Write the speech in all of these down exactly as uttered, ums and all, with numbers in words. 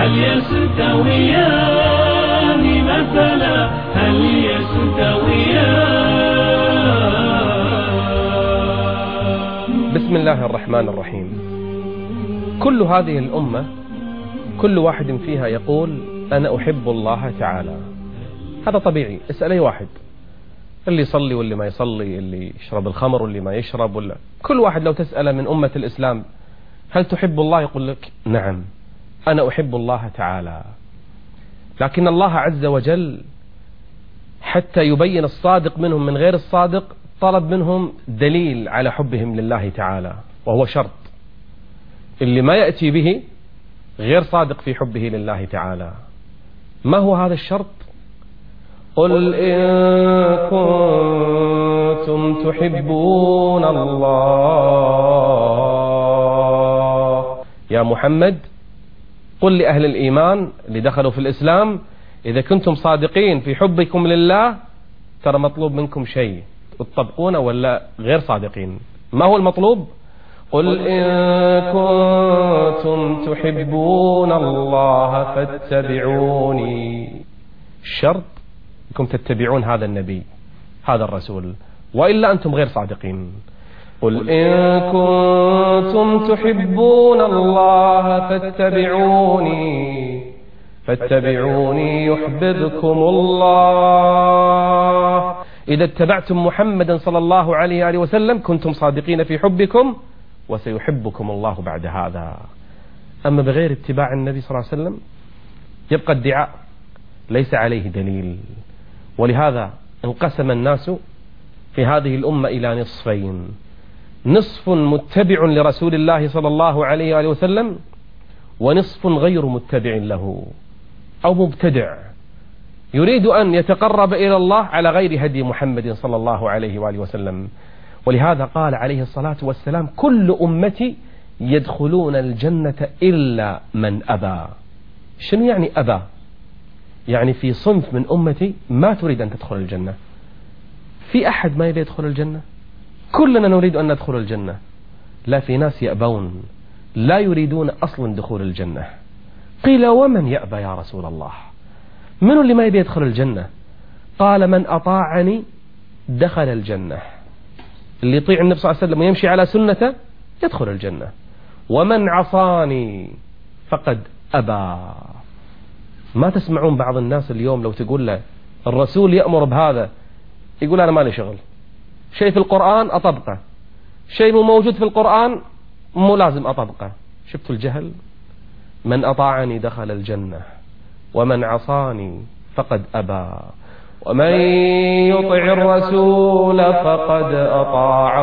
هل يستويان مثلا هل يستويان. بسم الله الرحمن الرحيم. كل هذه الأمة كل واحد فيها يقول أنا أحب الله تعالى، هذا طبيعي. اسأل أي واحد، اللي يصلي واللي ما يصلي، اللي يشرب الخمر واللي ما يشرب، ولا كل واحد لو تسأله من أمة الإسلام هل تحب الله يقول لك نعم أنا أحب الله تعالى. لكن الله عز وجل حتى يبين الصادق منهم من غير الصادق طلب منهم دليل على حبهم لله تعالى، وهو شرط. اللي ما يأتي به غير صادق في حبه لله تعالى. ما هو هذا الشرط؟ قل إن كنتم تحبون الله، يا محمد قل لأهل الإيمان اللي دخلوا في الإسلام إذا كنتم صادقين في حبكم لله ترى مطلوب منكم شيء تطبقونه ولا غير صادقين. ما هو المطلوب؟ قل إن كنتم تحبون الله فاتبعوني. الشرط انكم تتبعون هذا النبي هذا الرسول، وإلا أنتم غير صادقين. قل إن كنتم تحبون الله فاتبعوني فاتبعوني يحببكم الله. إذا اتبعتم محمدا صلى الله عليه وآله وسلم كنتم صادقين في حبكم وسيحبكم الله بعد هذا. أما بغير اتباع النبي صلى الله عليه وسلم يبقى ادعاء ليس عليه دليل. ولهذا انقسم الناس في هذه الأمة إلى نصفين: نصف متبع لرسول الله صلى الله عليه وآله وسلم، ونصف غير متبع له أو مبتدع يريد أن يتقرب إلى الله على غير هدي محمد صلى الله عليه وآله وسلم. ولهذا قال عليه الصلاة والسلام كل أمتي يدخلون الجنة إلا من أبى. شنو يعني أبى؟ يعني في صنف من أمتي ما تريد أن تدخل الجنة. في أحد ما يريد يدخل الجنة؟ كلنا نريد أن ندخل الجنة. لا، في ناس يأبون لا يريدون أصلا دخول الجنة. قيل ومن يأبى يا رسول الله؟ من اللي ما يبي يدخل الجنة؟ قال من أطاعني دخل الجنة. اللي يطيع النبي صلى الله عليه وسلم ويمشي على سنته يدخل الجنة. ومن عصاني فقد أبى. ما تسمعون بعض الناس اليوم لو تقول له الرسول يأمر بهذا يقول أنا ما لي شغل، شيء في القرآن أطبقه، شيء مو موجود في القرآن مو لازم أطبقه. شفتوا الجهل؟ من أطاعني دخل الجنة ومن عصاني فقد أبى ومن يطع الرسول فقد أطاع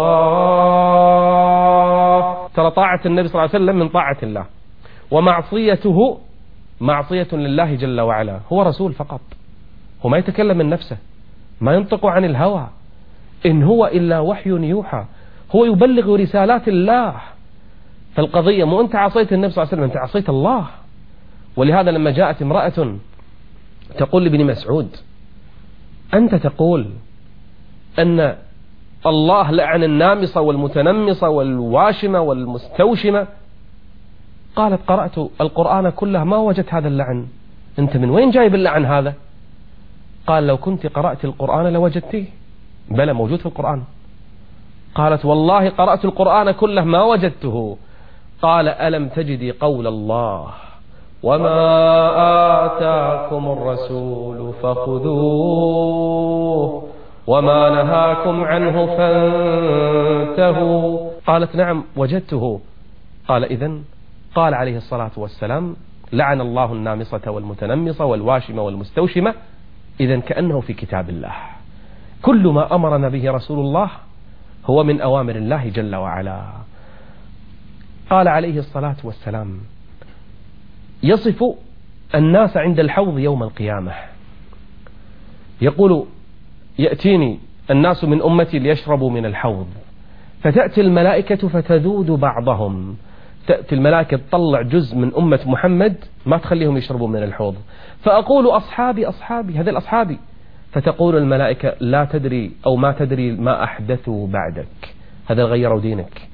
الله. ترى طاعة النبي صلى الله عليه وسلم من طاعة الله، ومعصيته معصية لله جل وعلا. هو رسول فقط، هو ما يتكلم من نفسه، ما ينطق عن الهوى، إن هو إلا وحي يوحى، هو يبلغ رسالات الله. فالقضية مو أنت عصيت النبي صلى الله عليه وسلم، أنت عصيت الله. ولهذا لما جاءت امرأة تقول لابن مسعود أنت تقول أن الله لعن النامصة والمتنمصة والواشمة والمستوشمة، قالت قرأت القرآن كله ما وجدت هذا اللعن، أنت من وين جايب اللعن هذا؟ قال لو كنت قرأت القرآن لوجدتيه. بلى موجود في القرآن. قالت والله قرأت القرآن كله ما وجدته. قال ألم تجدي قول الله وما آتاكم الرسول فخذوه وما نهاكم عنه فانتهوا. قالت نعم وجدته. قال إذن قال عليه الصلاة والسلام لعن الله النامصة والمتنمصة والواشمة والمستوشمة. إذن كأنه في كتاب الله. كل ما أمرنا به رسول الله هو من أوامر الله جل وعلا. قال عليه الصلاة والسلام يصف الناس عند الحوض يوم القيامة، يقول يأتيني الناس من أمتي ليشربوا من الحوض، فتأتي الملائكة فتذود بعضهم. تأتي الملائكة تطلع جزء من أمة محمد ما تخليهم يشربوا من الحوض، فأقول أصحابي أصحابي هذا الأصحابي، فتقول الملائكة لا تدري أو ما تدري ما أحدثوا بعدك، هذا غيروا دينك،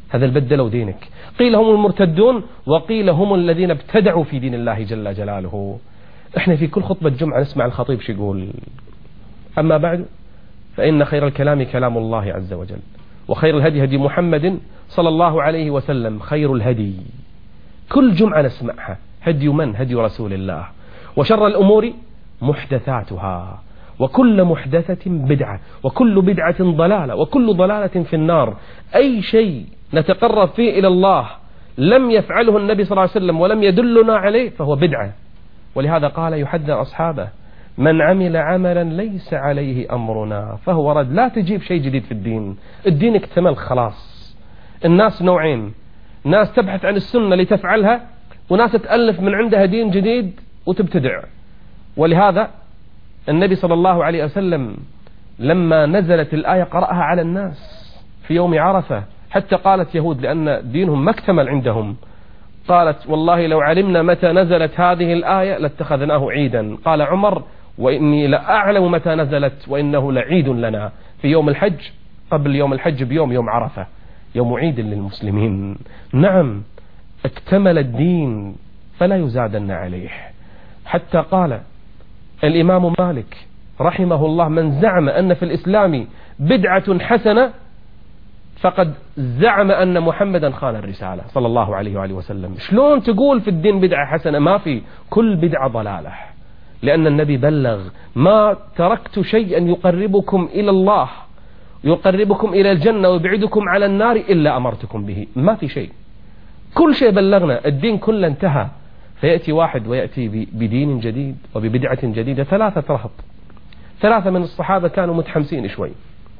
هذا البدلوا دينك. قيل هم المرتدون وقيل هم الذين ابتدعوا في دين الله جل جلاله. احنا في كل خطبة جمعة نسمع الخطيب شو يقول: أما بعد فإن خير الكلام كلام الله عز وجل، وخير الهدي هدي محمد صلى الله عليه وسلم، خير الهدي. كل جمعة نسمعها. هدي من؟ هدي رسول الله. وشر الأمور محدثاتها، وكل محدثة بدعة، وكل بدعة ضلالة، وكل ضلالة في النار. أي شيء نتقرب فيه إلى الله لم يفعله النبي صلى الله عليه وسلم ولم يدلنا عليه فهو بدعة. ولهذا قال يحذر أصحابه: من عمل عملا ليس عليه أمرنا فهو رد. لا تجيب شيء جديد في الدين، الدين اكتمل خلاص. الناس نوعين: ناس تبحث عن السنة لتفعلها، وناس تألف من عندها دين جديد وتبتدع. ولهذا النبي صلى الله عليه وسلم لما نزلت الآية قرأها على الناس في يوم عرفة، حتى قالت يهود لأن دينهم ما اكتمل عندهم، قالت: والله لو علمنا متى نزلت هذه الآية لاتخذناه عيدا. قال عمر: وإني لأعلم متى نزلت وإنه لعيد لنا، في يوم الحج، قبل يوم الحج بيوم، يوم عرفة، يوم عيد للمسلمين. نعم اكتمل الدين فلا يزادن عليه. حتى قال الإمام مالك رحمه الله: من زعم أن في الإسلام بدعة حسنة فقد زعم أن محمدا خان الرسالة صلى الله عليه وآله وسلم. شلون تقول في الدين بدعة حسنة؟ ما في، كل بدعة ضلالة، لأن النبي بلغ: ما تركت شيئا يقربكم إلى الله، يقربكم إلى الجنة ويبعدكم على النار إلا أمرتكم به. ما في شيء، كل شيء بلغنا، الدين كله انتهى. فيأتي واحد ويأتي بدين جديد وببدعة جديدة. ثلاثة رهط، ثلاثة من الصحابة كانوا متحمسين شوي.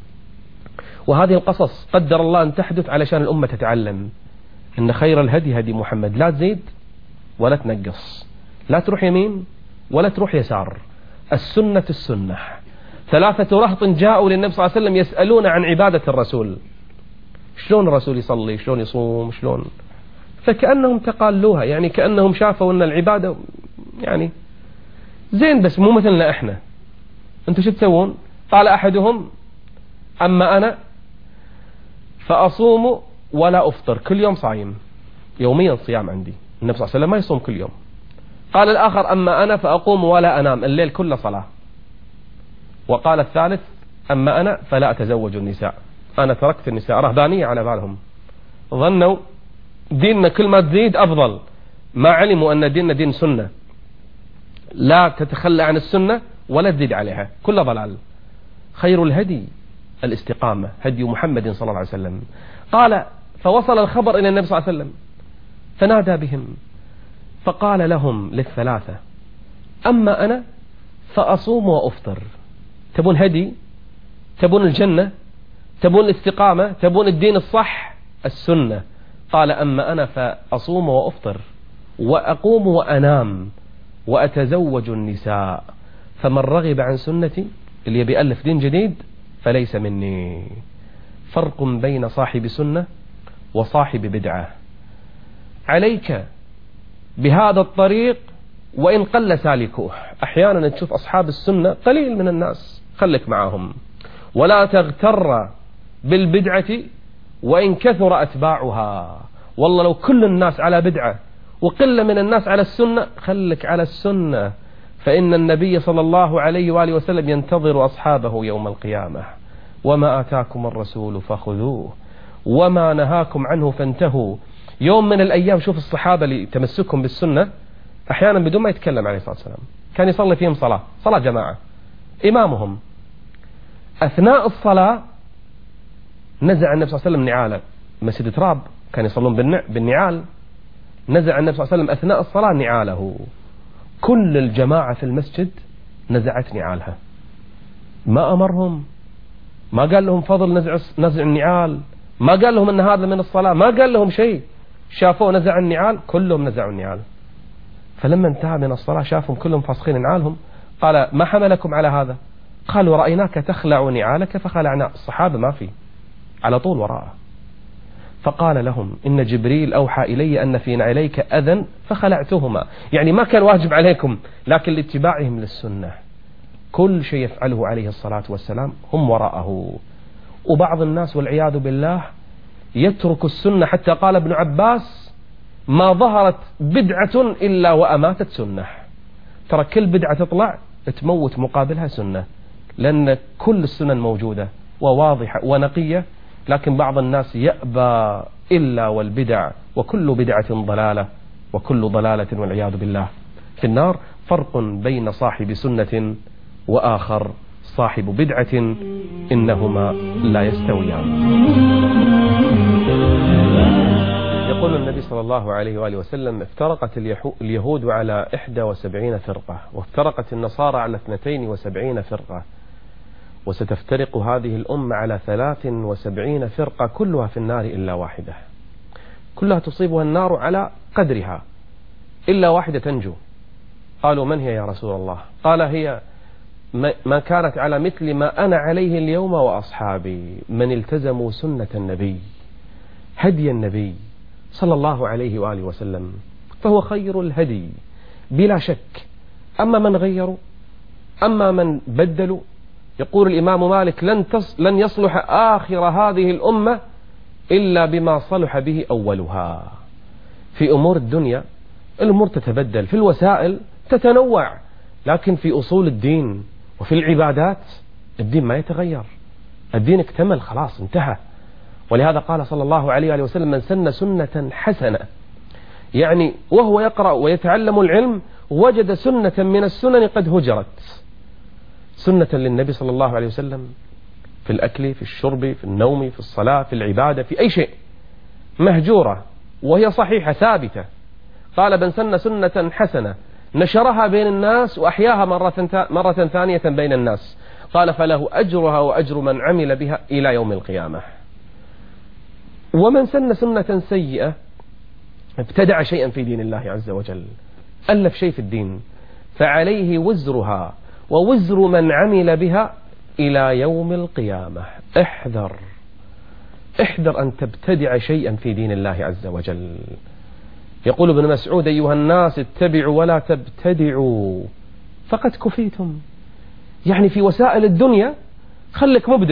وهذه القصص قدر الله أن تحدث علشان الأمة تتعلم إن خير الهدي هدي محمد. لا تزيد ولا تنقص، لا تروح يمين ولا تروح يسار، السنة السنة. ثلاثة رهط جاءوا للنبي صلى الله عليه وسلم يسألون عن عبادة الرسول: شلون الرسول يصلي، شلون يصوم، شلون. فكأنهم تقالوها، يعني كأنهم شافوا أن العبادة يعني زين بس مو مثلنا إحنا. أنتوا شو تسوون؟ قال أحدهم: أما أنا فأصوم ولا أفطر، كل يوم صايم، يوميا صيام عندي. النبي صلى الله عليه وسلم ما يصوم كل يوم. قال الآخر: أما أنا فأقوم ولا أنام، الليل كله صلاة. وقال الثالث: أما أنا فلا أتزوج النساء، أنا تركت النساء. رهبانية على بالهم، ظنوا ديننا كل ما تزيد أفضل، ما علموا أن ديننا دين سنة، لا تتخلى عن السنة ولا تزيد عليها، كل ضلال. خير الهدي الاستقامة، هدي محمد صلى الله عليه وسلم. قال: فوصل الخبر إلى النبي صلى الله عليه وسلم فنادى بهم فقال لهم للثلاثة: أما أنا فأصوم وأفطر. تبون هدي؟ تبون الجنة؟ تبون الاستقامة؟ تبون الدين الصح؟ السنة. قال: أما أنا فأصوم وأفطر وأقوم وأنام وأتزوج النساء، فمن رغب عن سنتي، اللي يبي يألف دين جديد، فليس مني. فرق بين صاحب سنة وصاحب بدعة. عليك بهذا الطريق وإن قل سالكوه. أحيانا تشوف أصحاب السنة قليل من الناس، خلك معهم، ولا تغتر بالبدعة وإن كثر أتباعها. والله لو كل الناس على بدعة وقل من الناس على السنة، خلك على السنة، فإن النبي صلى الله عليه وآله وسلم ينتظر أصحابه يوم القيامة: وما آتاكم الرسول فخذوه وما نهاكم عنه فانتهوا. يوم من الأيام شوف الصحابة اللي تمسكهم بالسنة، أحيانا بدون ما يتكلم عليه الصلاة والسلام كان يصلي فيهم صلاة صلاة جماعة، إمامهم أثناء الصلاة نزع النبي صلى الله عليه وسلم نعاله، مسجد تراب كان يصلون بالنعال، نزع النبي صلى الله عليه وسلم أثناء الصلاة نعاله. كل الجماعة في المسجد نزعت نعالها، ما أمرهم، ما قال لهم فضل نزع نزع النعال، ما قال لهم أن هذا من الصلاة، ما قال لهم شيء. شافوا نزع النعال كلهم نزعوا النعال. فلما انتهى من الصلاة شافهم كلهم فاسخين نعالهم، قال: ما حملكم على هذا؟ قالوا: رأيناك تخلع نعالك فخلعنا. الصحابة ما في، على طول وراءه. فقال لهم: إن جبريل أوحى إلي أن في نعليك أذى فخلعتهما. يعني ما كان واجب عليكم، لكن لاتباعهم للسنة. كل شيء يفعله عليه الصلاة والسلام هم وراءه. وبعض الناس والعياذ بالله يترك السنة. حتى قال ابن عباس ما ظهرت بدعة إلا وأماتت سنة. ترى كل بدعة تطلع تموت مقابلها سنة، لأن كل السنن موجودة وواضحة ونقية، لكن بعض الناس يأبى إلا والبدع، وكل بدعة ضلالة وكل ضلالة والعياذ بالله في النار. فرق بين صاحب سنة وآخر صاحب بدعة، إنهما لا يستويان. يقول النبي صلى الله عليه وآله وسلم: افترقت اليهود على إحدى وسبعين فرقة، وافترقت النصارى على اثنتين وسبعين فرقة، وستفترق هذه الأمة على ثلاث وسبعين فرقة، كلها في النار إلا واحدة. كلها تصيبها النار على قدرها إلا واحدة تنجو. قالوا: من هي يا رسول الله؟ قال: هي ما كانت على مثل ما أنا عليه اليوم وأصحابي، من التزموا سنة النبي هدي النبي صلى الله عليه وآله وسلم فهو خير الهدي بلا شك. أما من غيروا، أما من بدلوا، يقول الإمام مالك: لن, لن يصلح آخر هذه الأمة إلا بما صلح به أولها. في أمور الدنيا الأمور تتبدل، في الوسائل تتنوع، لكن في أصول الدين وفي العبادات الدين ما يتغير. الدين اكتمل خلاص انتهى. ولهذا قال صلى الله عليه وآله وسلم: من سن سنة حسنة، يعني وهو يقرأ ويتعلم العلم وجد سنة من السنن قد هجرت، سنة للنبي صلى الله عليه وسلم في الأكل، في الشرب، في النوم، في الصلاة، في العبادة، في أي شيء مهجورة وهي صحيحة ثابتة. قال: من سن سنة حسنة نشرها بين الناس وأحياها مرة, مرة ثانية بين الناس، قال: فله أجرها وأجر من عمل بها إلى يوم القيامة. ومن سن سنة سيئة ابتدع شيئا في دين الله عز وجل، ألف شيء في الدين، فعليه وزرها ووزر من عمل بها إلى يوم القيامة. احذر احذر أن تبتدع شيئا في دين الله عز وجل. يقول ابن مسعود: أيها الناس اتبعوا ولا تبتدعوا فقد كفيتم. يعني في وسائل الدنيا خلك مبدع،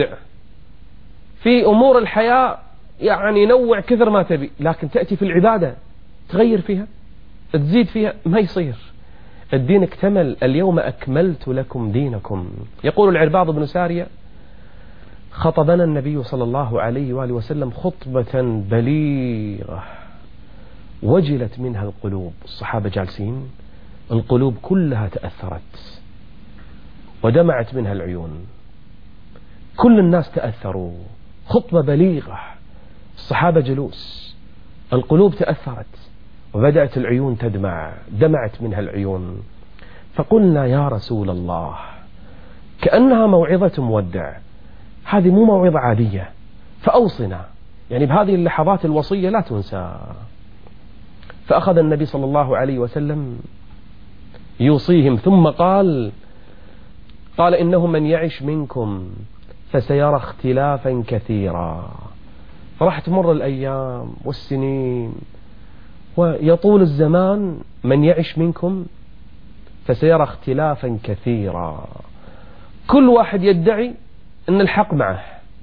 في أمور الحياة يعني نوع كثر ما تبي، لكن تأتي في العبادة تغير فيها تزيد فيها، ما يصير. الدين اكتمل، اليوم أكملت لكم دينكم. يقول العرباض بن سارية: خطبنا النبي صلى الله عليه وآله وسلم خطبة بليغة وجلت منها القلوب. الصحابة جالسين، القلوب كلها تأثرت ودمعت منها العيون، كل الناس تأثروا. خطبة بليغة، الصحابة جلوس، القلوب تأثرت وبدأت العيون تدمع، دمعت منها العيون. فقلنا: يا رسول الله، كأنها موعظة مودع، هذه مو موعظة عادية، فأوصنا، يعني بهذه اللحظات الوصية لا تنسى. فأخذ النبي صلى الله عليه وسلم يوصيهم، ثم قال قال إنه من يعش منكم فسيرى اختلافا كثيرا. راح تمر الأيام والسنين ويطول الزمان، من يعش منكم فسيرى اختلافا كثيرا، كل واحد يدعي أن الحق معه.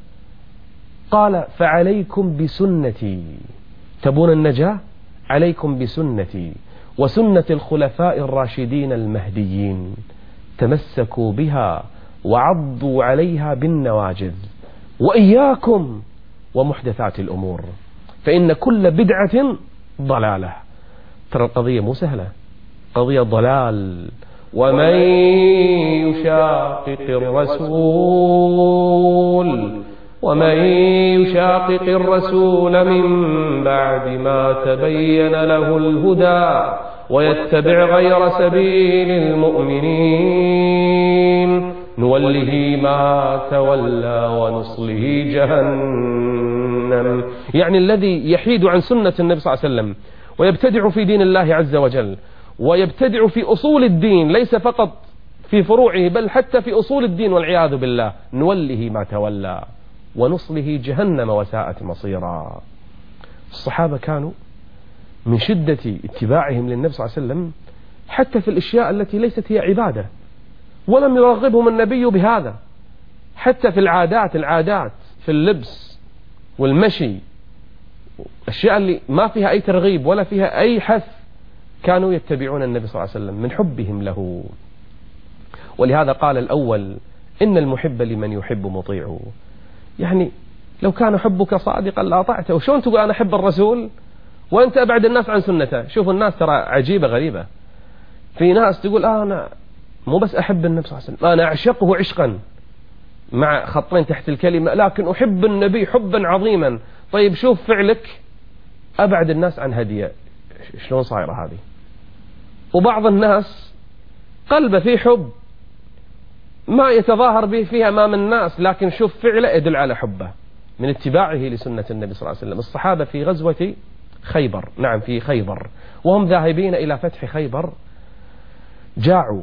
قال: فعليكم بسنتي، تبون النجاة؟ عليكم بسنتي وسنة الخلفاء الراشدين المهديين، تمسكوا بها وعضوا عليها بالنواجذ، وإياكم ومحدثات الأمور فإن كل بدعة ضلالة. ترى القضية مو سهلة، قضية ضلال. ومن يشاقق الرسول ومن يشاقق الرسول من بعد ما تبين له الهدى ويتبع غير سبيل المؤمنين نوله ما تولى ونصله جهنم. يعني الذي يحيد عن سنة النبي صلى الله عليه وسلم ويبتدع في دين الله عز وجل، ويبتدع في أصول الدين، ليس فقط في فروعه بل حتى في أصول الدين والعياذ بالله، نوله ما تولى ونصله جهنم وساءت مصيرا. الصحابة كانوا من شدة اتباعهم للنبي صلى الله عليه وسلم حتى في الأشياء التي ليست هي عبادة، ولم يرغبهم النبي بهذا، حتى في العادات العادات في اللبس والمشي الأشياء اللي ما فيها أي ترغيب ولا فيها أي حث كانوا يتبعون النبي صلى الله عليه وسلم من حبهم له. ولهذا قال الأول إن المحب لمن يحب مطيعه. يعني لو كان حبك صادقا لأطعته. وشون تقول أنا أحب الرسول وأنت أبعد الناس عن سنته؟ شوفوا الناس ترى عجيبة غريبة. في ناس تقول آه أنا مو بس أحب النبي صلى الله عليه وسلم، أنا أعشقه عشقا مع خطين تحت الكلمة، لكن أحب النبي حبا عظيما. طيب شوف فعلك، أبعد الناس عن هديه. شلون صايرة هذه؟ وبعض الناس قلبه فيه حب ما يتظاهر به فيها أمام الناس، لكن شوف فعله يدل على حبه من اتباعه لسنة النبي صلى الله عليه وسلم. الصحابة في غزوة خيبر، نعم في خيبر، وهم ذاهبين إلى فتح خيبر جاعوا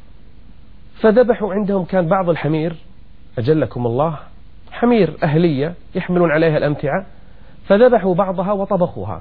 فذبحوا. عندهم كان بعض الحمير، أجلكم الله، حمير أهلية يحملون عليها الأمتعة، فذبحوا بعضها وطبخوها.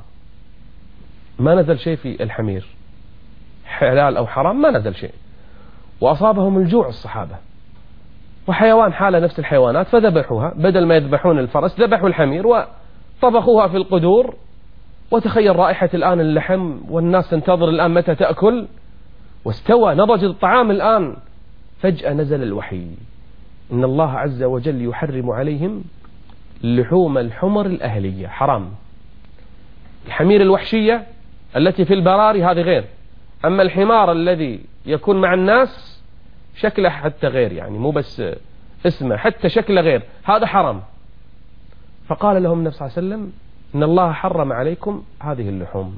ما نزل شيء في الحمير، حلال أو حرام ما نزل شيء، وأصابهم الجوع الصحابة، وحيوان حالة نفس الحيوانات فذبحوها. بدل ما يذبحون الفرس ذبحوا الحمير وطبخوها في القدور. وتخيل رائحة الآن اللحم، والناس تنتظر الآن متى تأكل، واستوى نضج الطعام الآن. فجأة نزل الوحي إن الله عز وجل يحرم عليهم لحوم الحمر الأهلية، حرام. الحمير الوحشية التي في البراري هذه غير، أما الحمار الذي يكون مع الناس شكله حتى غير، يعني مو بس اسمه، حتى شكله غير، هذا حرام. فقال لهم النبي صلى الله عليه وسلم إن الله حرم عليكم هذه اللحوم.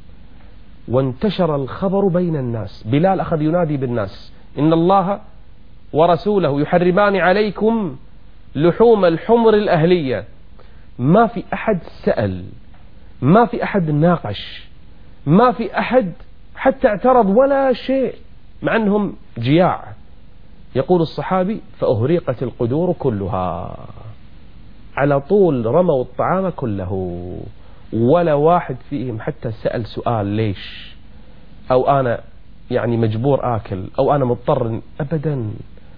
وانتشر الخبر بين الناس، بلال أخذ ينادي بالناس إن الله ورسوله يحرمان عليكم لحوم الحمر الأهلية. ما في أحد سأل، ما في أحد ناقش، ما في أحد حتى اعترض ولا شيء، مع أنهم جياع. يقول الصحابي فأهريقت القدور كلها، على طول رموا الطعام كله، ولا واحد فيهم حتى سأل سؤال ليش، أو أنا يعني مجبور آكل، أو أنا مضطر، أبدا.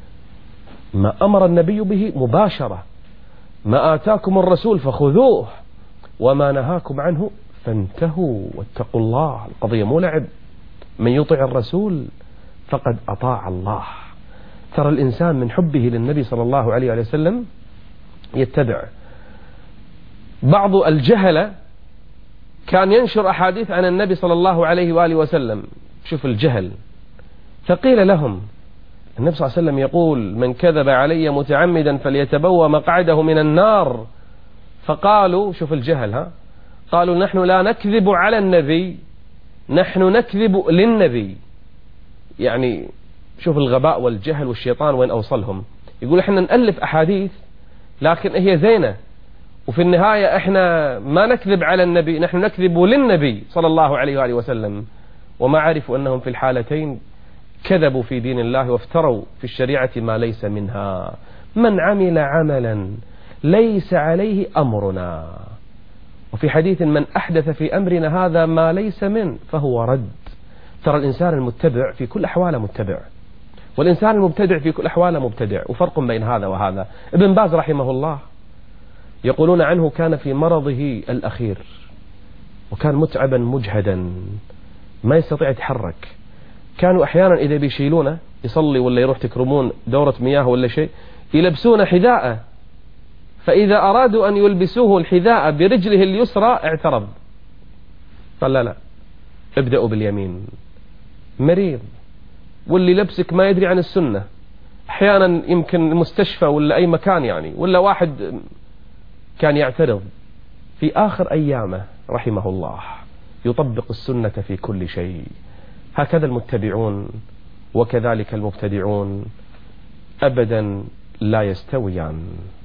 ما أمر النبي به مباشرة، ما آتاكم الرسول فخذوه وما نهاكم عنه فانتهوا واتقوا الله. القضية مو لعب، من يطع الرسول فقد أطاع الله. ترى الإنسان من حبه للنبي صلى الله عليه وسلم يتبع. بعض الجهلة كان ينشر أحاديث عن النبي صلى الله عليه وآله وسلم، شوف الجهل. فقيل لهم النبي صلى الله عليه وسلم يقول من كذب علي متعمدا فليتبوأ مقعده من النار. فقالوا شوف الجهل، ها، قالوا نحن لا نكذب على النبي، نحن نكذب للنبي. يعني شوف الغباء والجهل والشيطان وين أوصلهم. يقول احنا نألف أحاديث لكن هي زينة، وفي النهاية احنا ما نكذب على النبي، نحن نكذب للنبي صلى الله عليه وآله وسلم. وما عرفوا أنهم في الحالتين كذبوا في دين الله وافتروا في الشريعة ما ليس منها. من عمل عملا ليس عليه أمرنا، وفي حديث من أحدث في أمرنا هذا ما ليس منه فهو رد. ترى الإنسان المتبع في كل أحواله متبع، والإنسان المبتدع في كل أحواله مبتدع، وفرق بين هذا وهذا. ابن باز رحمه الله يقولون عنه كان في مرضه الأخير، وكان متعبا مجهدا ما يستطيع يتحرك. كانوا أحيانا إذا بيشيلونه يصلي ولا يروح تكرمون دورة مياه ولا شيء يلبسون حذاءه، فإذا أرادوا أن يلبسوه الحذاء برجله اليسرى اعترض، قال لا لا ابدأوا باليمين. مريض واللي لبسك ما يدري عن السنة، أحيانا يمكن المستشفى ولا أي مكان يعني، ولا واحد كان يعترض. في آخر أيامه رحمه الله يطبق السنة في كل شيء. هكذا المتبعون وكذلك المبتدعون أبدا لا يستويان.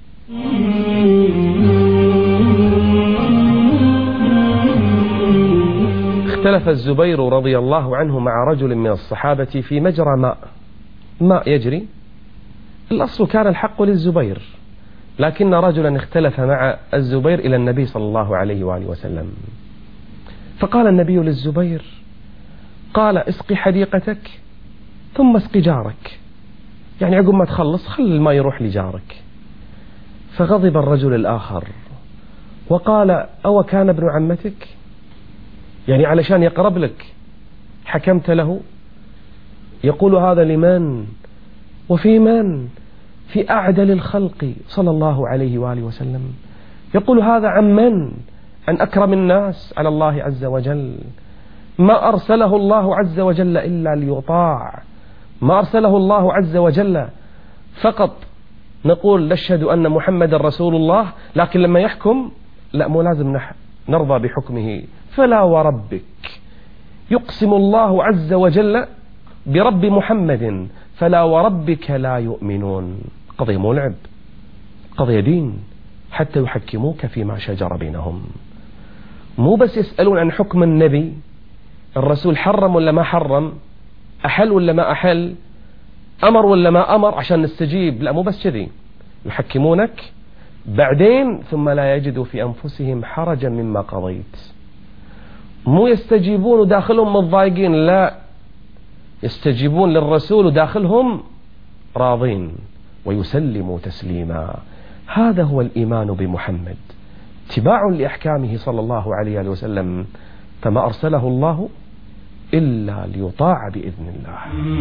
اختلف الزبير رضي الله عنه مع رجل من الصحابة في مجرى ماء، ماء يجري، الأصل كان الحق للزبير، لكن رجلا اختلف مع الزبير إلى النبي صلى الله عليه وآله وسلم. فقال النبي للزبير، قال اسقي حديقتك ثم اسقي جارك، يعني عقب ما تخلص خل الماء يروح لجارك. فغضب الرجل الآخر وقال أو كان ابن عمتك، يعني علشان يقرب لك حكمت له؟ يقول هذا لمن؟ وفي من؟ في أعدل الخلق صلى الله عليه وآله وسلم. يقول هذا عن من؟ عن أكرم الناس على الله عز وجل. ما أرسله الله عز وجل إلا ليطاع، ما أرسله الله عز وجل فقط نقول نشهد أن محمد رسول الله، لكن لما يحكم لا، مو لازم نرضى بحكمه. فلا وربك، يقسم الله عز وجل برب محمد، فلا وربك لا يؤمنون. قضية مو لعب، قضية دين، حتى يحكموك فيما شجر بينهم. مو بس يسألون عن حكم النبي، الرسول حرم ولا ما حرم، أحل ولا ما أحل، أمر ولا ما أمر، عشان نستجيب. لا، مو بس كذي، يحكمونك بعدين ثم لا يجدوا في أنفسهم حرجا مما قضيت. مو يستجيبون وداخلهم متضايقين، لا، يستجيبون للرسول وداخلهم راضين ويسلموا تسليما. هذا هو الإيمان بمحمد، اتباع لأحكامه صلى الله عليه وسلم. فما أرسله الله إلا ليطاع بإذن الله.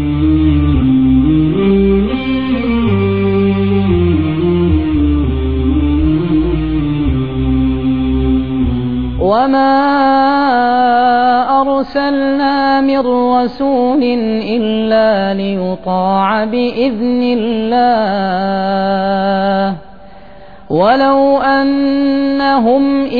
وما أرسلنا من رسول إلا ليطاع بإذن الله ولو أنهم